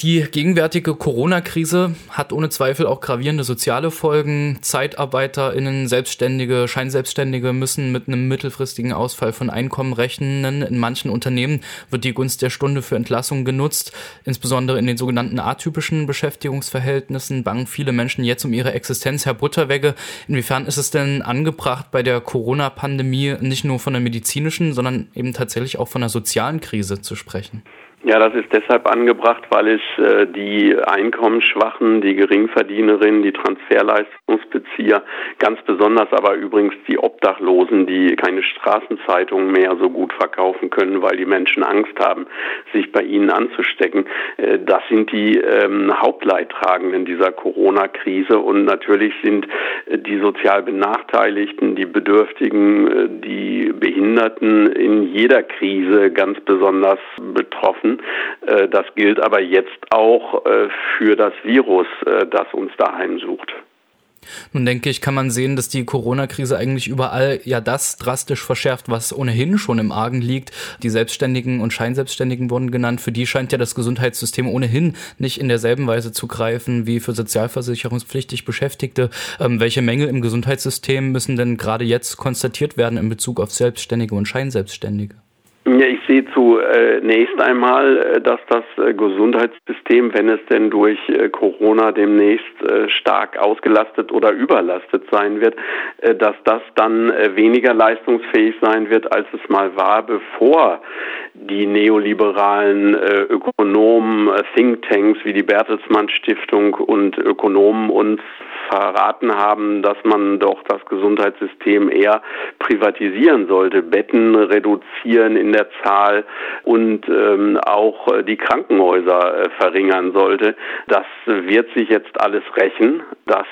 Die gegenwärtige Corona-Krise hat ohne Zweifel auch gravierende soziale Folgen. ZeitarbeiterInnen, Selbstständige, Scheinselbstständige müssen mit einem mittelfristigen Ausfall von Einkommen rechnen. In manchen Unternehmen wird die Gunst der Stunde für Entlassungen genutzt. Insbesondere in den sogenannten atypischen Beschäftigungsverhältnissen bangen viele Menschen jetzt um ihre Existenz. Herr Butterwegge, inwiefern ist es denn angebracht, bei der Corona-Pandemie nicht nur von einer medizinischen, sondern eben tatsächlich auch von einer sozialen Krise zu sprechen? Ja, das ist deshalb angebracht, weil es die Einkommensschwachen, die Geringverdienerinnen, die Transferleistungsbezieher, ganz besonders aber übrigens die Obdachlosen, die keine Straßenzeitungen mehr so gut verkaufen können, weil die Menschen Angst haben, sich bei ihnen anzustecken. Das sind die Hauptleidtragenden dieser Corona-Krise, und natürlich sind die sozial Benachteiligten, die Bedürftigen, die Behinderten in jeder Krise ganz besonders betroffen. Das gilt aber jetzt auch für das Virus, das uns da heimsucht. Nun denke ich, kann man sehen, dass die Corona-Krise eigentlich überall ja das drastisch verschärft, was ohnehin schon im Argen liegt. Die Selbstständigen und Scheinselbstständigen wurden genannt. Für die scheint ja das Gesundheitssystem ohnehin nicht in derselben Weise zu greifen wie für sozialversicherungspflichtig Beschäftigte. Welche Mängel im Gesundheitssystem müssen denn gerade jetzt konstatiert werden in Bezug auf Selbstständige und Scheinselbstständige? Ja, ich sehe zunächst einmal, dass das Gesundheitssystem, wenn es denn durch Corona demnächst stark ausgelastet oder überlastet sein wird, dass das dann weniger leistungsfähig sein wird, als es mal war, bevor die neoliberalen Ökonomen, Thinktanks wie die Bertelsmann Stiftung und Ökonomen uns verraten haben, dass man doch das Gesundheitssystem eher privatisieren sollte, Betten reduzieren in der Zahl und auch die Krankenhäuser verringern sollte. Das wird sich jetzt alles rächen, dass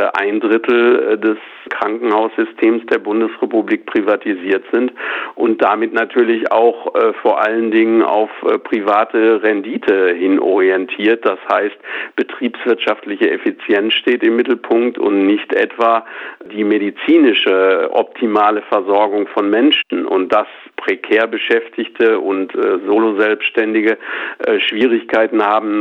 1/3 des Krankenhaussystems der Bundesrepublik privatisiert sind und damit natürlich auch vor allen Dingen auf private Rendite hin orientiert. Das heißt, betriebswirtschaftliche Effizienz steht im Mittelpunkt und nicht etwa die medizinische optimale Versorgung von Menschen, und dass prekär Beschäftigte und Solo-Selbstständige Schwierigkeiten haben,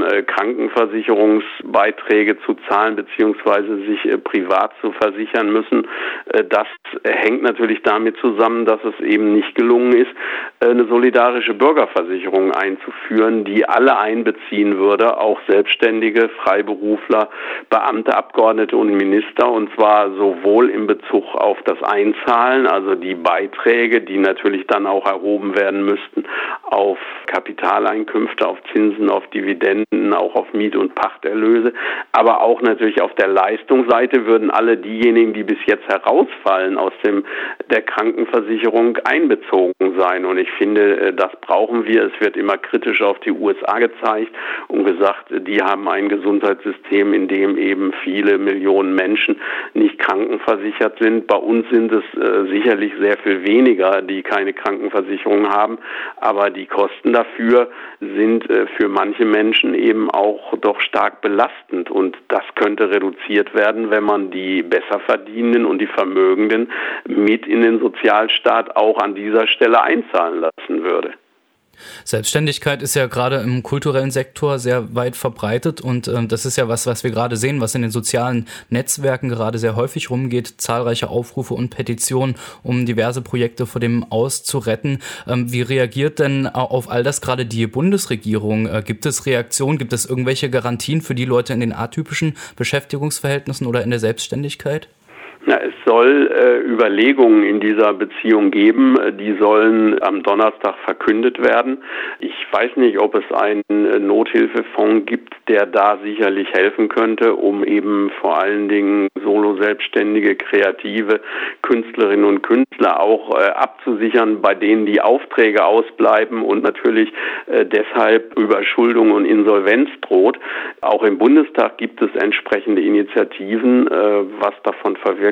Krankenversicherungsbeiträge zu zahlen bzw. sich privat zu versichern müssen. Das hängt natürlich damit zusammen, dass es eben nicht gelungen ist, eine solidarische Bürgerversicherung einzuführen, die alle einbeziehen würde, auch Selbstständige, Freiberufler, Beamte, Abgeordnete und Minister, und zwar sowohl in Bezug auf das Einzahlen, also die Beiträge, die natürlich dann auch erhoben werden müssten, auf Kapitaleinkünfte, auf Zinsen, auf Dividenden, auch auf Miet- und Pachterlöse, aber auch natürlich auf der Leistungsseite würden alle diejenigen, die bis jetzt herausfallen aus der Krankenversicherung, einbezogen sein. Und ich finde, das brauchen wir. Es wird immer kritisch auf die USA gezeigt und gesagt, die haben ein Gesundheitssystem, in dem eben viele Millionen Menschen nicht krankenversichert sind. Bei uns sind es sicherlich sehr viel weniger, die keine Krankenversicherung haben, aber die Kosten dafür sind für manche Menschen eben auch doch stark belastend, und das könnte reduziert werden, wenn man die Besserverdienenden und die Vermögenden mit in den Sozialstaat auch an dieser Stelle einzahlen lassen würde. Selbstständigkeit ist ja gerade im kulturellen Sektor sehr weit verbreitet, und das ist ja was wir gerade sehen, was in den sozialen Netzwerken gerade sehr häufig rumgeht. Zahlreiche Aufrufe und Petitionen, um diverse Projekte vor dem Aus zu retten. Wie reagiert denn auf all das gerade die Bundesregierung? Gibt es Reaktionen, gibt es irgendwelche Garantien für die Leute in den atypischen Beschäftigungsverhältnissen oder in der Selbstständigkeit? Ja, es soll Überlegungen in dieser Beziehung geben. Die sollen am Donnerstag verkündet werden. Ich weiß nicht, ob es einen Nothilfefonds gibt, der da sicherlich helfen könnte, um eben vor allen Dingen Solo-Selbstständige, kreative Künstlerinnen und Künstler auch abzusichern, bei denen die Aufträge ausbleiben und natürlich deshalb Überschuldung und Insolvenz droht. Auch im Bundestag gibt es entsprechende Initiativen, was davon verwirklicht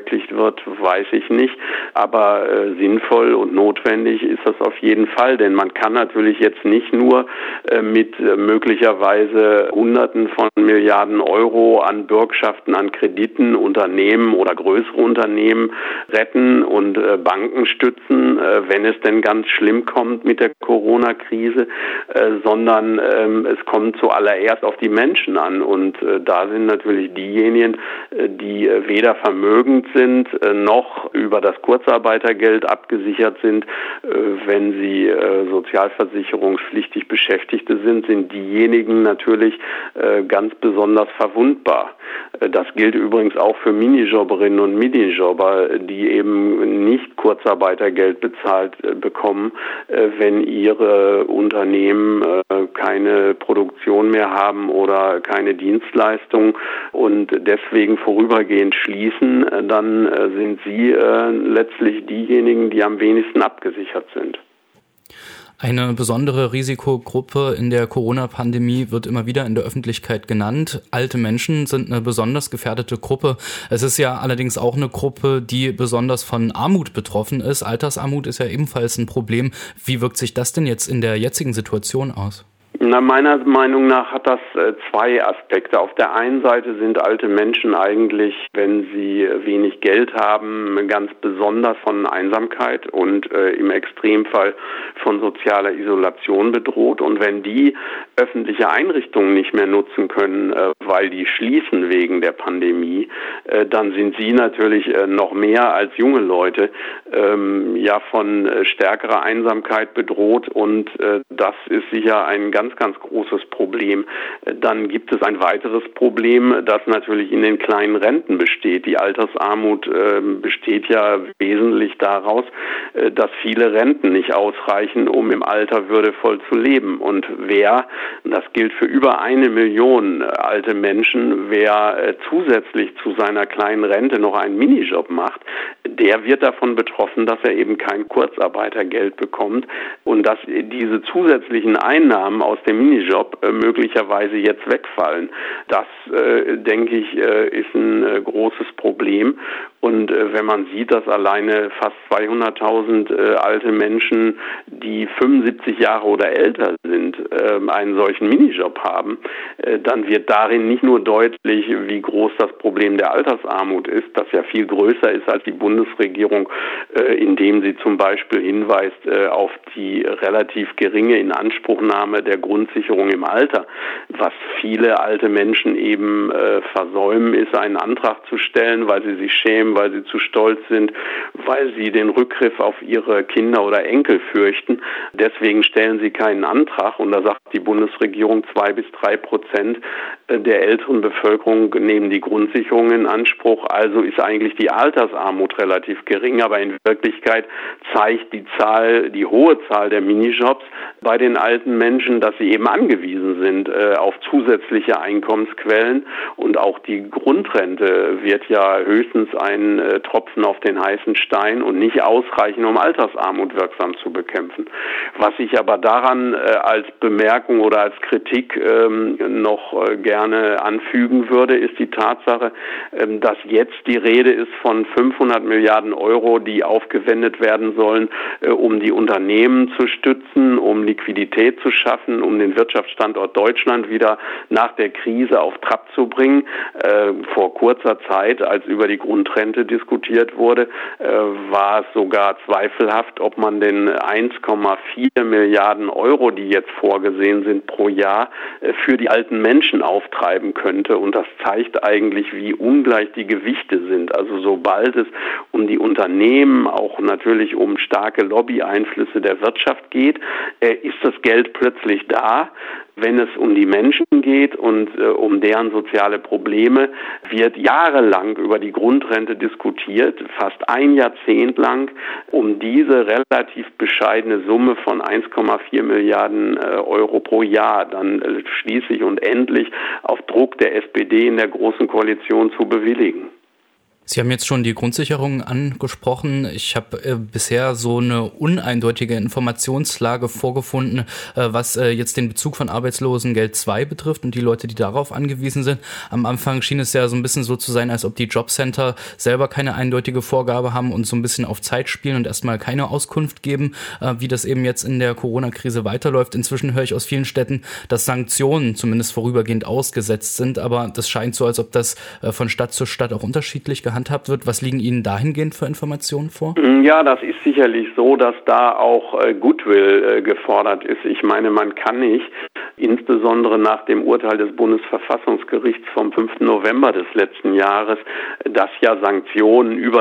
verwirklicht wird, weiß ich nicht. Aber sinnvoll und notwendig ist das auf jeden Fall, denn man kann natürlich jetzt nicht nur mit möglicherweise Hunderten von Milliarden Euro an Bürgschaften, an Krediten Unternehmen oder größere Unternehmen retten und Banken stützen, wenn es denn ganz schlimm kommt mit der Corona-Krise, sondern es kommt zuallererst auf die Menschen an. Und da sind natürlich diejenigen, die weder vermögend sind, noch über das Kurzarbeitergeld abgesichert sind. Wenn sie sozialversicherungspflichtig Beschäftigte sind, sind diejenigen natürlich ganz besonders verwundbar. Das gilt übrigens auch für Minijobberinnen und Minijobber, die eben nicht Kurzarbeitergeld bezahlt bekommen, wenn ihre Unternehmen keine Produktion mehr haben oder keine Dienstleistung und deswegen vorübergehend schließen, dann sind sie letztlich diejenigen, die am wenigsten abgesichert sind. Eine besondere Risikogruppe in der Corona-Pandemie wird immer wieder in der Öffentlichkeit genannt. Alte Menschen sind eine besonders gefährdete Gruppe. Es ist ja allerdings auch eine Gruppe, die besonders von Armut betroffen ist. Altersarmut ist ja ebenfalls ein Problem. Wie wirkt sich das denn jetzt in der jetzigen Situation aus? Meiner Meinung nach hat das zwei Aspekte. Auf der einen Seite sind alte Menschen eigentlich, wenn sie wenig Geld haben, ganz besonders von Einsamkeit und im Extremfall von sozialer Isolation bedroht. Und wenn die öffentliche Einrichtungen nicht mehr nutzen können, weil die schließen wegen der Pandemie, dann sind sie natürlich noch mehr als junge Leute von stärkerer Einsamkeit bedroht. Und das ist sicher ein ganz großes Problem. Dann gibt es ein weiteres Problem, das natürlich in den kleinen Renten besteht. Die Altersarmut besteht ja wesentlich daraus, dass viele Renten nicht ausreichen, um im Alter würdevoll zu leben. Und das gilt für über 1 Million alte Menschen, wer zusätzlich zu seiner kleinen Rente noch einen Minijob macht, der wird davon betroffen, dass er eben kein Kurzarbeitergeld bekommt und dass diese zusätzlichen Einnahmen aus dem Minijob möglicherweise jetzt wegfallen. Das, denke ich, ist ein großes Problem. Und wenn man sieht, dass alleine fast 200.000 alte Menschen, die 75 Jahre oder älter sind, einen solchen Minijob haben, dann wird darin nicht nur deutlich, wie groß das Problem der Altersarmut ist, das ja viel größer ist als die Bundesregierung, indem sie zum Beispiel hinweist auf die relativ geringe Inanspruchnahme der Grundsicherung im Alter. Was viele alte Menschen eben versäumen, ist einen Antrag zu stellen, weil sie sich schämen, weil sie zu stolz sind, weil sie den Rückgriff auf ihre Kinder oder Enkel fürchten. Deswegen stellen sie keinen Antrag und da sagt die Bundesregierung, 2-3% der älteren Bevölkerung nehmen die Grundsicherung in Anspruch. Also ist eigentlich die Altersarmut relativ gering, aber in Wirklichkeit zeigt die hohe Zahl der Minijobs bei den alten Menschen, dass sie eben angewiesen sind auf zusätzliche Einkommensquellen und auch die Grundrente wird ja höchstens ein Tropfen auf den heißen Stein und nicht ausreichen, um Altersarmut wirksam zu bekämpfen. Was ich aber daran als Bemerkung oder als Kritik noch gerne anfügen würde, ist die Tatsache, dass jetzt die Rede ist von 500 Milliarden Euro, die aufgewendet werden sollen, um die Unternehmen zu stützen, um Liquidität zu schaffen, um den Wirtschaftsstandort Deutschland wieder nach der Krise auf Trab zu bringen. Vor kurzer Zeit, als über die Grundrente diskutiert wurde, war es sogar zweifelhaft, ob man den 1,4 Milliarden Euro, die jetzt vorgesehen sind pro Jahr, für die alten Menschen auftreiben könnte. Und das zeigt eigentlich, wie ungleich die Gewichte sind. Also sobald es um die Unternehmen, auch natürlich um starke Lobby-Einflüsse der Wirtschaft geht, ist das Geld plötzlich da. Wenn es um die Menschen geht und um deren soziale Probleme, wird jahrelang über die Grundrente diskutiert, fast ein Jahrzehnt lang, um diese relativ bescheidene Summe von 1,4 Milliarden Euro pro Jahr dann schließlich und endlich auf Druck der SPD in der Großen Koalition zu bewilligen. Sie haben jetzt schon die Grundsicherung angesprochen. Ich habe bisher so eine uneindeutige Informationslage vorgefunden, was jetzt den Bezug von Arbeitslosengeld 2 betrifft und die Leute, die darauf angewiesen sind. Am Anfang schien es ja so ein bisschen so zu sein, als ob die Jobcenter selber keine eindeutige Vorgabe haben und so ein bisschen auf Zeit spielen und erstmal keine Auskunft geben, wie das eben jetzt in der Corona-Krise weiterläuft. Inzwischen höre ich aus vielen Städten, dass Sanktionen zumindest vorübergehend ausgesetzt sind, aber das scheint so, als ob das von Stadt zu Stadt auch unterschiedlich gehandhabt wird. Was liegen Ihnen dahingehend für Informationen vor? Ja, das ist sicherlich so, dass da auch Goodwill gefordert ist. Ich meine, man kann nicht, insbesondere nach dem Urteil des Bundesverfassungsgerichts vom 5. November des letzten Jahres, das ja Sanktionen über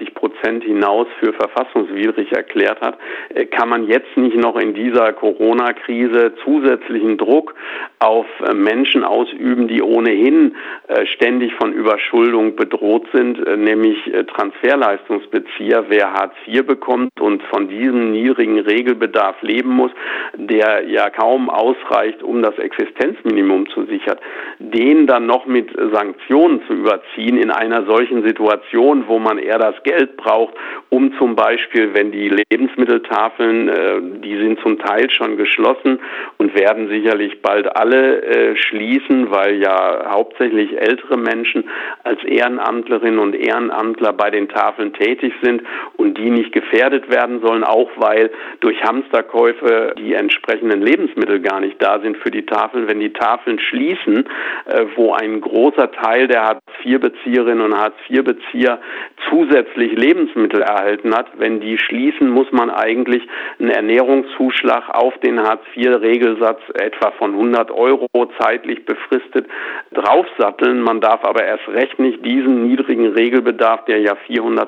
30% hinaus für verfassungswidrig erklärt hat, kann man jetzt nicht noch in dieser Corona-Krise zusätzlichen Druck auf Menschen ausüben, die ohnehin ständig von Überschuldung bedroht sind, nämlich Transferleistungsbezieher. Wer Hartz IV bekommt und von diesem niedrigen Regelbedarf leben muss, der ja kaum ausreicht, um das Existenzminimum zu sichern, den dann noch mit Sanktionen zu überziehen in einer solchen Situation, wo man eher das Geld braucht, um zum Beispiel, wenn die Lebensmitteltafeln, die sind zum Teil schon geschlossen und werden sicherlich bald alle schließen, weil ja hauptsächlich ältere Menschen als Ehrenamtlerinnen und Ehrenamtler bei den Tafeln tätig sind und die nicht gefährdet werden sollen, auch weil durch Hamsterkäufe die entsprechenden Lebensmittel gar nicht da sind für die Tafeln. Wenn die Tafeln schließen, wo ein großer Teil der Hartz-IV-Bezieherinnen und Hartz-IV-Bezieher zusätzlich Lebensmittel erhalten hat, wenn die schließen, muss man eigentlich einen Ernährungszuschlag auf den Hartz-IV-Regelsatz etwa von 100 € zeitlich befristet draufsatteln. Man darf aber erst recht nicht diesen niedrigen Regelbedarf, der ja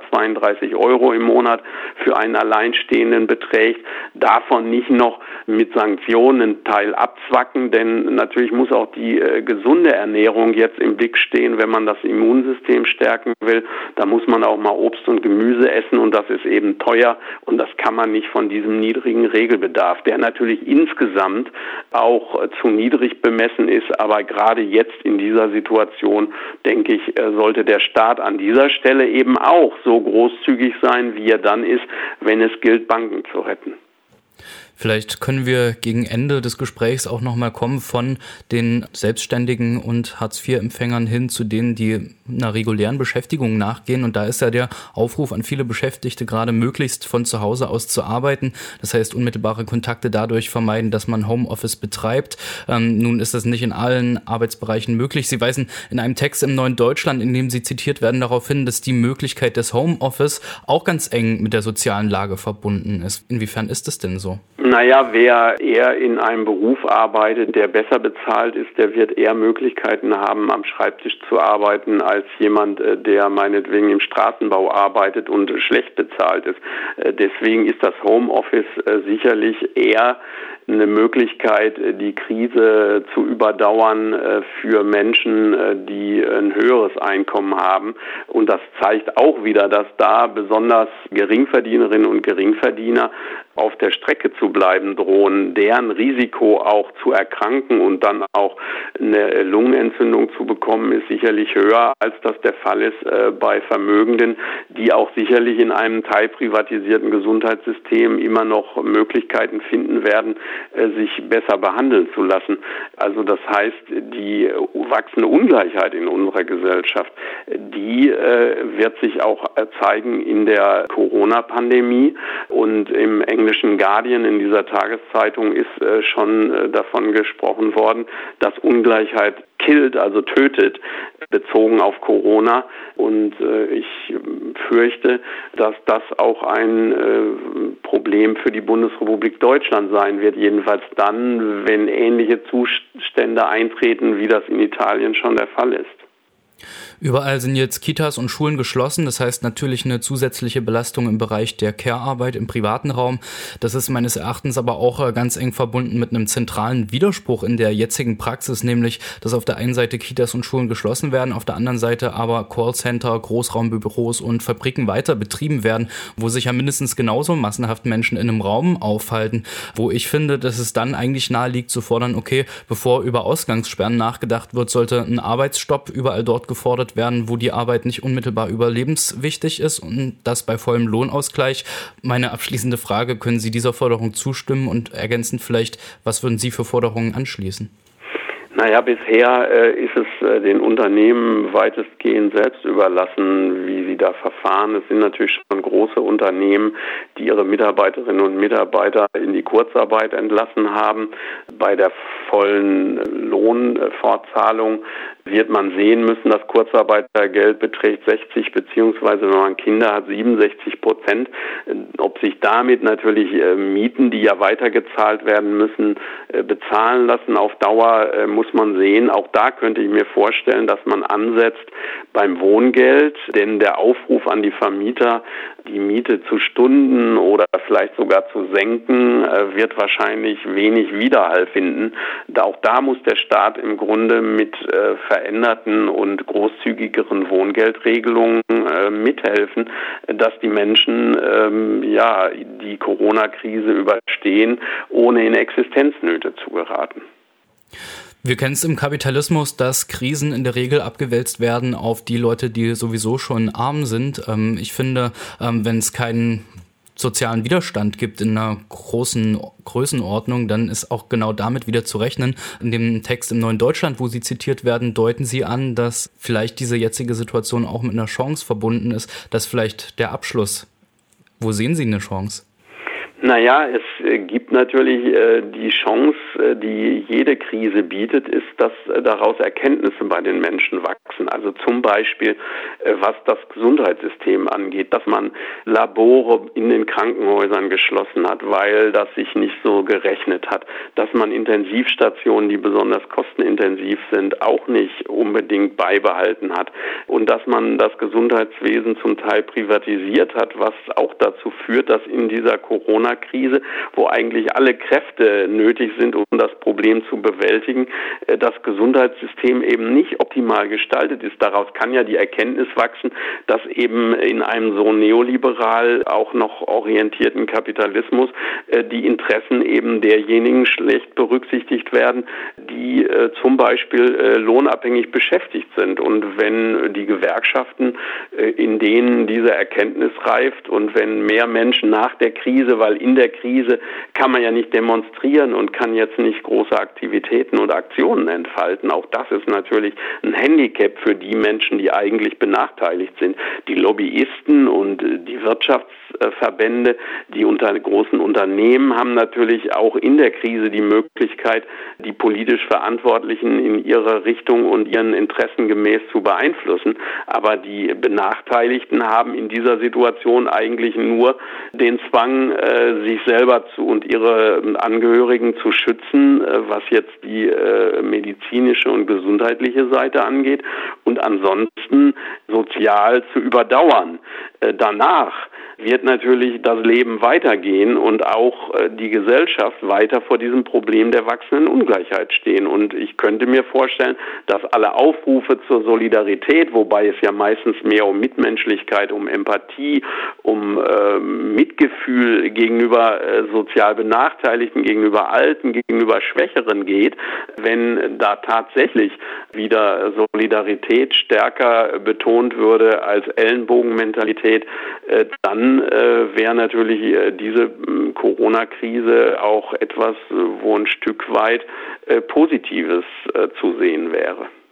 432 € im Monat für einen Alleinstehenden beträgt, davon nicht noch mit Sanktionen einen Teil abzwacken, denn natürlich muss auch die gesunde Ernährung jetzt im Blick stehen, wenn man das Immunsystem stärken will. Da muss man auch mal Obst und Gemüse essen und das ist eben teuer und das kann man nicht von diesem niedrigen Regelbedarf, der natürlich insgesamt auch zu niedrig bemessen ist, aber gerade jetzt in dieser Situation, denke ich, sollte der Staat an dieser Stelle eben auch so großzügig sein, wie er dann ist, wenn es gilt, Banken zu retten. Vielleicht können wir gegen Ende des Gesprächs auch nochmal kommen von den Selbstständigen und Hartz-IV-Empfängern hin zu denen, die einer regulären Beschäftigung nachgehen. Und da ist ja der Aufruf an viele Beschäftigte, gerade möglichst von zu Hause aus zu arbeiten. Das heißt, unmittelbare Kontakte dadurch vermeiden, dass man Homeoffice betreibt. Nun ist das nicht in allen Arbeitsbereichen möglich. Sie weisen in einem Text im Neuen Deutschland, in dem Sie zitiert werden, darauf hin, dass die Möglichkeit des Homeoffice auch ganz eng mit der sozialen Lage verbunden ist. Inwiefern ist das denn so? Naja, wer eher in einem Beruf arbeitet, der besser bezahlt ist, der wird eher Möglichkeiten haben, am Schreibtisch zu arbeiten, als jemand, der meinetwegen im Straßenbau arbeitet und schlecht bezahlt ist. Deswegen ist das Homeoffice sicherlich eher eine Möglichkeit, die Krise zu überdauern für Menschen, die ein höheres Einkommen haben. Und das zeigt auch wieder, dass da besonders Geringverdienerinnen und Geringverdiener auf der Strecke zu bleiben drohen, deren Risiko auch zu erkranken und dann auch eine Lungenentzündung zu bekommen, ist sicherlich höher, als das der Fall ist bei Vermögenden, die auch sicherlich in einem teilprivatisierten Gesundheitssystem immer noch Möglichkeiten finden werden, sich besser behandeln zu lassen. Also das heißt, die wachsende Ungleichheit in unserer Gesellschaft, die wird sich auch zeigen in der Corona-Pandemie. Und im englischen Guardian, in dieser Tageszeitung, ist schon davon gesprochen worden, dass Ungleichheit killt, also tötet, bezogen auf Corona. Und ich fürchte, dass das auch ein Problem für die Bundesrepublik Deutschland sein wird. Jedenfalls dann, wenn ähnliche Zustände eintreten, wie das in Italien schon der Fall ist. Überall sind jetzt Kitas und Schulen geschlossen. Das heißt natürlich eine zusätzliche Belastung im Bereich der Care-Arbeit im privaten Raum. Das ist meines Erachtens aber auch ganz eng verbunden mit einem zentralen Widerspruch in der jetzigen Praxis, nämlich, dass auf der einen Seite Kitas und Schulen geschlossen werden, auf der anderen Seite aber Callcenter, Großraumbüros und Fabriken weiter betrieben werden, wo sich ja mindestens genauso massenhaft Menschen in einem Raum aufhalten, wo ich finde, dass es dann eigentlich nahe liegt zu fordern, okay, bevor über Ausgangssperren nachgedacht wird, sollte ein Arbeitsstopp überall dort gefordert gefordert werden, wo die Arbeit nicht unmittelbar überlebenswichtig ist und das bei vollem Lohnausgleich. Meine abschließende Frage, können Sie dieser Forderung zustimmen und ergänzend vielleicht, was würden Sie für Forderungen anschließen? Naja, bisher ist es den Unternehmen weitestgehend selbst überlassen, wie sie da verfahren. Es sind natürlich schon große Unternehmen, die ihre Mitarbeiterinnen und Mitarbeiter in die Kurzarbeit entlassen haben. Bei der vollen Lohnfortzahlung wird man sehen müssen, das Kurzarbeitergeld beträgt 60 beziehungsweise wenn man Kinder hat 67%. Ob sich damit natürlich Mieten, die ja weitergezahlt werden müssen, bezahlen lassen auf Dauer, muss man sehen. Auch da könnte ich mir vorstellen, dass man ansetzt beim Wohngeld, denn der Aufruf an die Vermieter, die Miete zu stunden oder vielleicht sogar zu senken, wird wahrscheinlich wenig Widerhall finden. Auch da muss der Staat im Grunde mit veränderten und großzügigeren Wohngeldregelungen mithelfen, dass die Menschen die Corona-Krise überstehen, ohne in Existenznöte zu geraten. Wir kennen es im Kapitalismus, dass Krisen in der Regel abgewälzt werden auf die Leute, die sowieso schon arm sind. Ich finde, wenn es keinen sozialen Widerstand gibt in einer großen Größenordnung, dann ist auch genau damit wieder zu rechnen. In dem Text im Neuen Deutschland, wo Sie zitiert werden, deuten Sie an, dass vielleicht diese jetzige Situation auch mit einer Chance verbunden ist, dass vielleicht der Abschluss, wo sehen Sie eine Chance? Naja, es gibt natürlich die Chance, die jede Krise bietet, ist, dass daraus Erkenntnisse bei den Menschen wachsen. Also zum Beispiel, was das Gesundheitssystem angeht, dass man Labore in den Krankenhäusern geschlossen hat, weil das sich nicht so gerechnet hat, dass man Intensivstationen, die besonders kostenintensiv sind, auch nicht unbedingt beibehalten hat und dass man das Gesundheitswesen zum Teil privatisiert hat, was auch dazu führt, dass in dieser Corona-Krise, wo eigentlich alle Kräfte nötig sind, um das Problem zu bewältigen, das Gesundheitssystem eben nicht optimal gestaltet ist. Daraus kann ja die Erkenntnis wachsen, dass eben in einem so neoliberal auch noch orientierten Kapitalismus die Interessen eben derjenigen schlecht berücksichtigt werden, die zum Beispiel lohnabhängig beschäftigt sind. Und wenn die Gewerkschaften, in denen diese Erkenntnis reift und wenn mehr Menschen nach der Krise, weil in der Krise kann man ja nicht demonstrieren und kann jetzt nicht große Aktivitäten und Aktionen entfalten. Auch das ist natürlich ein Handicap für die Menschen, die eigentlich benachteiligt sind. Die Lobbyisten und die Wirtschaftsverbände, die großen Unternehmen haben natürlich auch in der Krise die Möglichkeit, die politisch Verantwortlichen in ihrer Richtung und ihren Interessen gemäß zu beeinflussen. Aber die Benachteiligten haben in dieser Situation eigentlich nur den Zwang, sich selber und ihre Angehörigen zu schützen, was jetzt die medizinische und gesundheitliche Seite angeht und ansonsten sozial zu überdauern. Danach wird natürlich das Leben weitergehen und auch die Gesellschaft weiter vor diesem Problem der wachsenden Ungleichheit stehen. Und ich könnte mir vorstellen, dass alle Aufrufe zur Solidarität, wobei es ja meistens mehr um Mitmenschlichkeit, um Empathie, um Mitgefühl gegenüber sozial Benachteiligten, gegenüber Alten, gegenüber Schwächeren geht, wenn da tatsächlich wieder Solidarität stärker betont würde als Ellenbogenmentalität, dann wäre natürlich diese Corona-Krise auch etwas, wo ein Stück weit Positives zu sehen wäre.